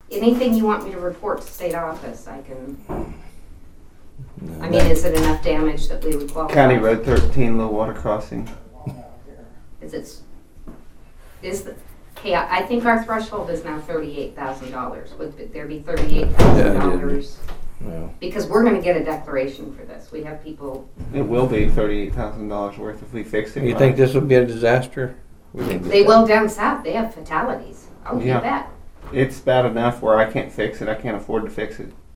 anything you want me to report to state office, I can. No, I mean, is it enough damage that we would qualify? County Road 13, low water crossing. Okay, I think our threshold is now $38,000. Would there be $38,000? no. Because we're going to get a declaration for this. We have people. It will be $38,000 worth if we fix it. You think this will be a disaster? We didn't get They that. will down south. They have fatalities. I'll Yeah. do that. It's bad enough where I can't fix it. I can't afford to fix it.